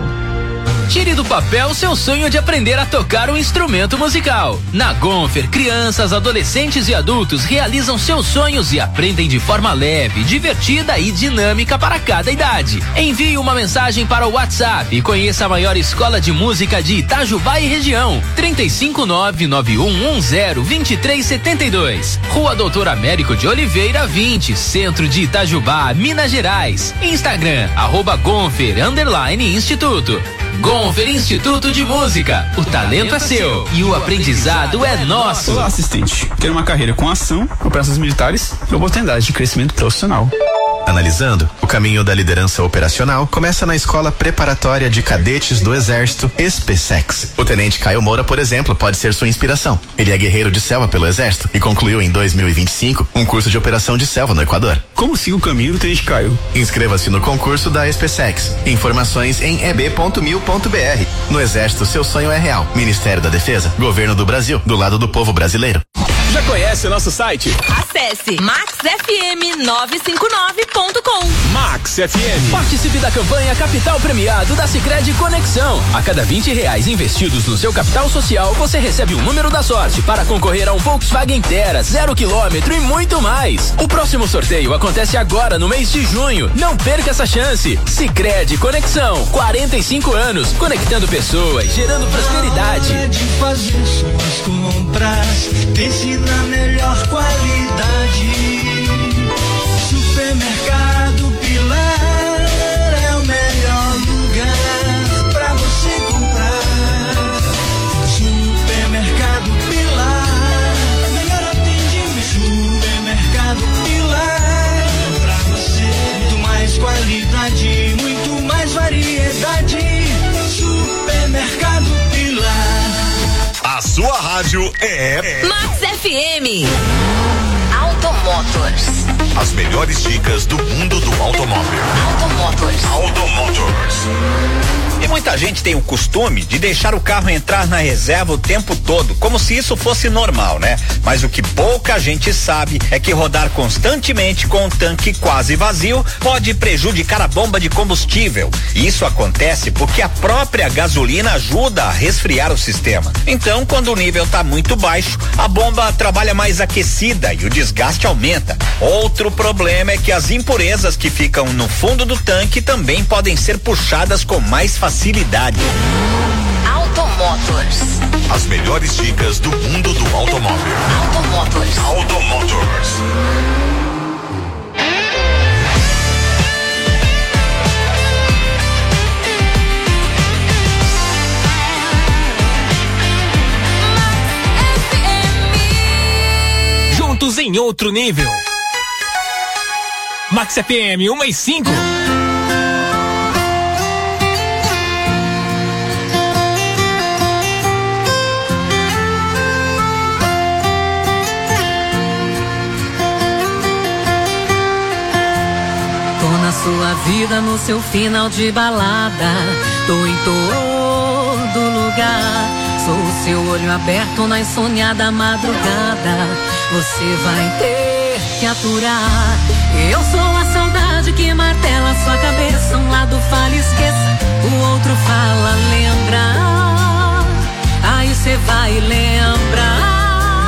Tire do papel seu sonho de aprender a tocar um instrumento musical. Na Gonfer, crianças, adolescentes e adultos realizam seus sonhos e aprendem de forma leve, divertida e dinâmica para cada idade. Envie uma mensagem para o WhatsApp e conheça a maior escola de música de Itajubá e região. trinta e cinco, nove nove um um zero, vinte e três setenta e dois. Rua Doutor Américo de Oliveira, vinte, Centro de Itajubá, Minas Gerais. Instagram, arroba Gonfer, underline Instituto. Gonfer Instituto de Música. O talento é seu e o aprendizado é nosso. Olá, assistente. Quero uma carreira com ação, operações militares e oportunidades de crescimento profissional. Analisando, o caminho da liderança operacional começa na Escola Preparatória de Cadetes do Exército, ESPESEX. O tenente Caio Moura, por exemplo, pode ser sua inspiração. Ele é guerreiro de selva pelo Exército e concluiu em dois mil e vinte e cinco um curso de operação de selva no Equador. Como siga o caminho do tenente Caio? Inscreva-se no concurso da ESPESEX. Informações em e b ponto mil ponto b r. No Exército, seu sonho é real. Ministério da Defesa, Governo do Brasil, do lado do povo brasileiro. Já conhece o nosso site? Acesse max f m nove cinco nove ponto com. Max F M. Participe da campanha Capital Premiado da Sicredi Conexão. A cada vinte reais investidos no seu capital social, você recebe um número da sorte para concorrer a um Volkswagen Terra, zero quilômetro e muito mais. O próximo sorteio acontece agora no mês de junho. Não perca essa chance. Sicredi Conexão, quarenta e cinco anos, conectando pessoas, gerando prosperidade. É de fazer suas compras, pense na melhor qualidade. Supermercado Pilar é o melhor lugar pra você comprar. Supermercado Pilar, melhor atendimento. Supermercado Pilar, pra você muito mais qualidade, muito mais variedade. Supermercado Pilar. A sua rádio é Max F M. Automotors. As melhores dicas do mundo do automóvel. Automotors. Automotors. E muita gente tem o costume de deixar o carro entrar na reserva o tempo todo, como se isso fosse normal, né? Mas o que pouca gente sabe é que rodar constantemente com o tanque quase vazio pode prejudicar a bomba de combustível. Isso acontece porque a própria gasolina ajuda a resfriar o sistema. Então, quando o nível está muito baixo, a bomba trabalha mais aquecida e o desgaste aumenta. Outro problema é que as impurezas que ficam no fundo do tanque também podem ser puxadas com mais facilidade. Automotors. As melhores dicas do mundo do automóvel. Automotors. Automotors. Juntos em outro nível. Max F M, uma e cinco. vida no seu final de balada. Tô em todo lugar. Sou o seu olho aberto na insônia madrugada. Você vai ter que aturar. Eu sou a saudade que martela sua cabeça. Um lado fala esqueça, o outro fala lembra. Aí cê vai lembrar.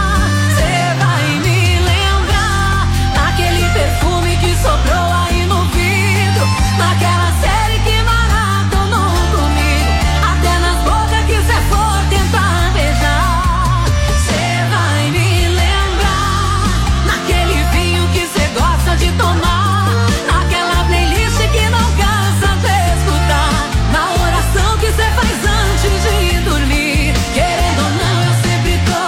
Perfume que sobrou aí no vidro, naquela série que maratonou comigo, até nas bocas que cê for tentar beijar. Cê vai me lembrar, naquele vinho que cê gosta de tomar, naquela playlist que não cansa de escutar, na oração que cê faz antes de dormir. Querendo ou não, eu sempre tô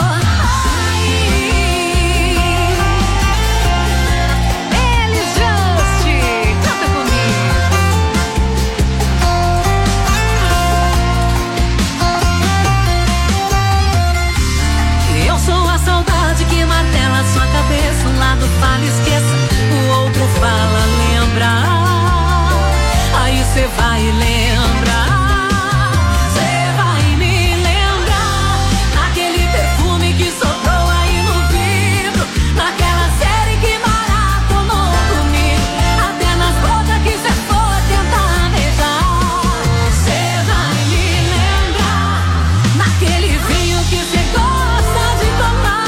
que martela sua cabeça. Um lado fala esqueça, o outro fala lembra. Aí cê vai lembrar. Cê vai me lembrar, naquele perfume que sobrou aí no vidro, naquela série que maratonou comigo, até nas bocas que cê for tentar beijar. Cê vai me lembrar, naquele vinho que cê gosta de tomar,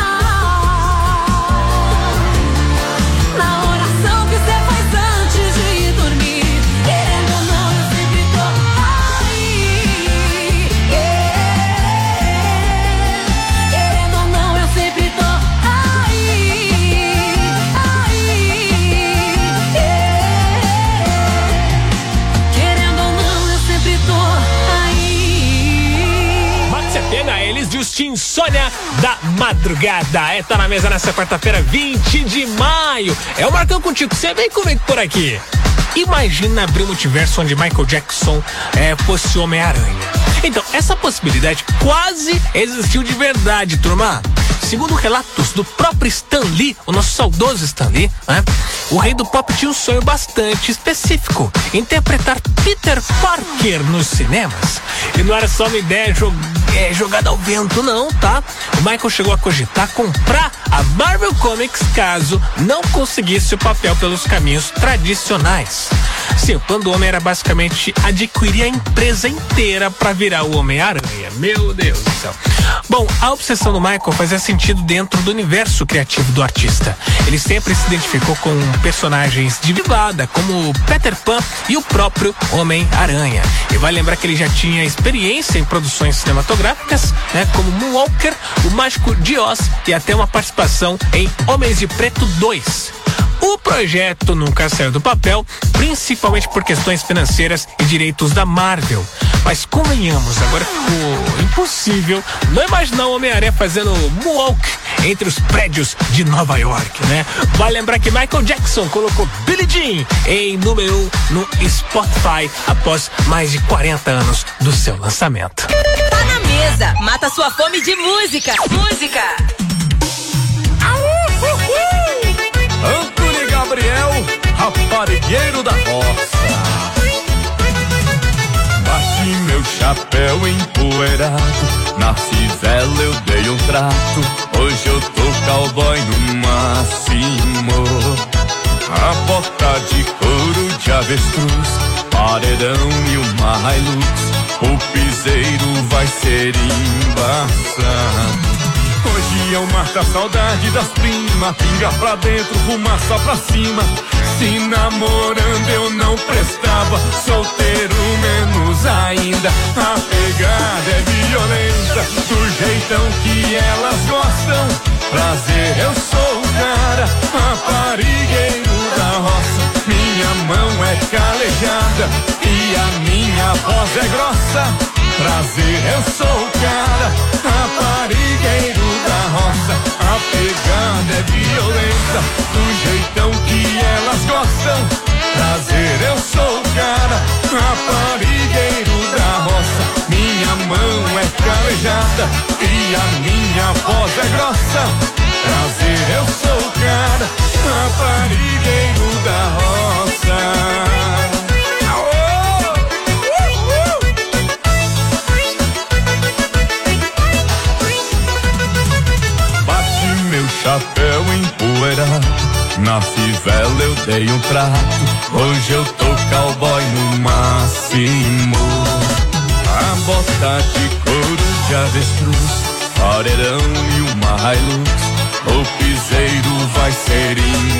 Insônia da madrugada. É, tá na mesa nessa quarta-feira, vinte de maio. É o Marcão contigo. Você vem comigo por aqui. Imagina abrir um multiverso onde Michael Jackson é, fosse Homem-Aranha. Então, essa possibilidade quase existiu de verdade, turma. Segundo relatos do próprio Stan Lee, o nosso saudoso Stan Lee, né? O rei do pop tinha um sonho bastante específico: interpretar Peter Parker nos cinemas. E não era só uma ideia jog... é, jogada ao vento, não, tá? O Michael chegou a cogitar comprar a Marvel Comics caso não conseguisse o papel pelos caminhos tradicionais. Sim, o plano do homem era basicamente adquirir a empresa inteira para virar o Homem-Aranha. Meu Deus do céu. Bom, a obsessão do Michael fazia sentido dentro do universo criativo do artista. Ele sempre se identificou com personagens de vivada, como Peter Pan e o próprio Homem-Aranha. E vai lembrar que ele já tinha experiência em produções cinematográficas, né, como Moonwalker, O Mágico de Oz e até uma participação em Homens de Preto dois. O projeto nunca saiu do papel, principalmente por questões financeiras e direitos da Marvel. Mas convenhamos, agora ficou impossível não imaginar o Homem-Aranha fazendo moonwalk entre os prédios de Nova York, né? Vai lembrar que Michael Jackson colocou Billie Jean em número um no Spotify após mais de quarenta anos do seu lançamento. Tá na mesa, mata sua fome de música. Música. Antônio Gabriel, raparigueiro da roça. Bati meu chapéu empoeirado, na fivela eu dei um trato. Hoje eu tô cowboy no máximo. A bota de couro de avestruz, paredão e uma Hilux. O piseiro vai ser embaçado. Hoje eu mato a saudade das primas, pinga pra dentro, fumaça pra cima. Se namorando eu não prestava, solteiro menos ainda. A pegada é violenta, do jeitão que elas gostam. Prazer, eu sou o cara, raparigueiro da roça. Minha mão é calejada e a minha voz é grossa. Prazer, eu sou o cara, raparigueiro da roça. A pegada é violenta, do jeitão que elas gostam. Prazer, eu sou o cara, raparigueiro da roça. Minha mão é calejada e a minha voz é grossa. Prazer, eu sou o cara, raparigueiro da roça. Na fivela eu dei um trato, hoje eu tô cowboy no máximo. A bota de couro de avestruz, farelão e uma Hilux, o piseiro vai ser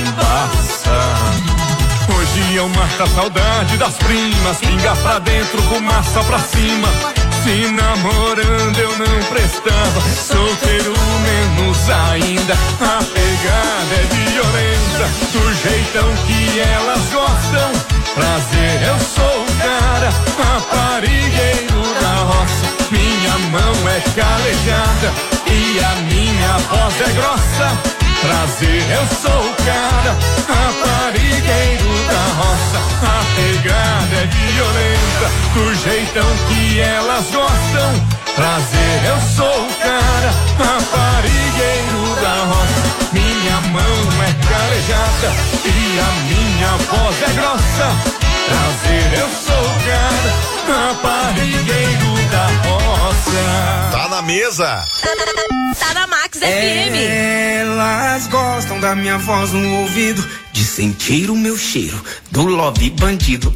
embaçado. Hoje eu mato a saudade das primas, pinga pra dentro, fumaça pra cima. Se namorando eu não prestava, solteiro menos ainda. A pegada é violenta, do jeitão que elas gostam. Prazer, eu sou o cara, raparigueiro da roça. Minha mão é calejada e a minha voz é grossa. Prazer, eu sou o cara, raparigueiro da roça. A pegada é violenta, do jeitão que elas gostam. Prazer, eu sou o cara, raparigueiro da roça. Minha mão é calejada e a minha voz é grossa. Prazer, eu sou o cara, raparigueiro da roça. Tá na mesa. Tá na Max F M. Elas gostam da minha voz no ouvido, de sentir o meu cheiro do love bandido.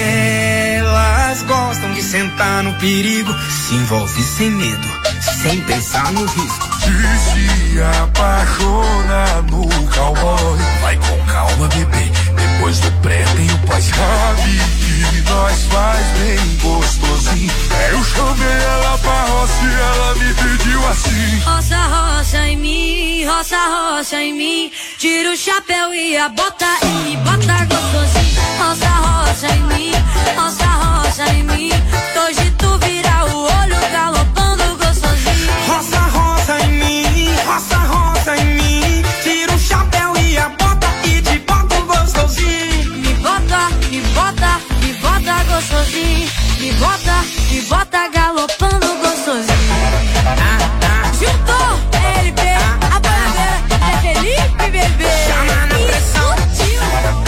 Elas gostam de sentar no perigo, se envolve sem medo, sem pensar no risco. E se apaixona no cowboy, vai com calma, bebê, depois do pré tem o pós. Sabe que nós faz bem gostosinho. Eu chamei ela pra roça e ela me pediu assim: roça, roça em mim, roça, roça em mim. Tira o chapéu e a bota e me bota gostosinho. Roça, roça em mim, roça, roça em mim. Hoje tu vira o olho galopando gostosinho. Roça, roça em mim, roça, roça em mim. Tira o chapéu e a bota e te bota gostosinho. Me bota, me bota, me bota gostosinho. Me bota, me bota galopando gostosinho. Ah, ah. Juntou L P, a bandeira é Felipe, bebê. Chama na pressão. Tio.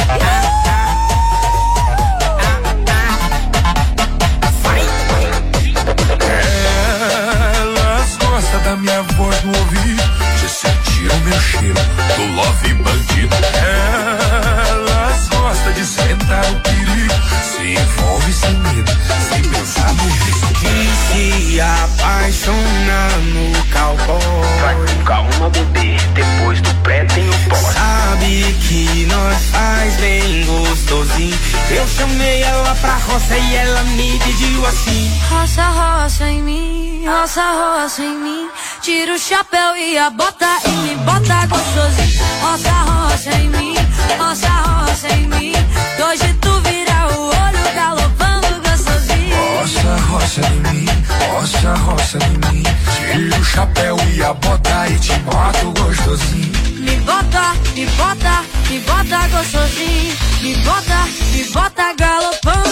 Elas gostam da minha voz no ouvido, de sentir o meu cheiro do love bandido. Elas gostam de sentar no perigo, se envolve sem medo, sem pensar no risco. E se apaixona no cowboy, vai com calma, bebê, depois do pré tem o pós. Sabe que nós faz bem gostosinho. Eu chamei ela pra roça e ela me pediu assim: roça, roça em mim, roça, roça em mim. Tira o chapéu e a bota e me bota gostosinho. Roça, roça em mim, roça, roça em mim. Hoje tu vira o olho galopando gostosinho. Roça, roça em mim, roça, roça em mim. Tira o chapéu e a bota e te boto gostosinho. Me bota, me bota, me bota gostosinho. Me bota, me bota galopando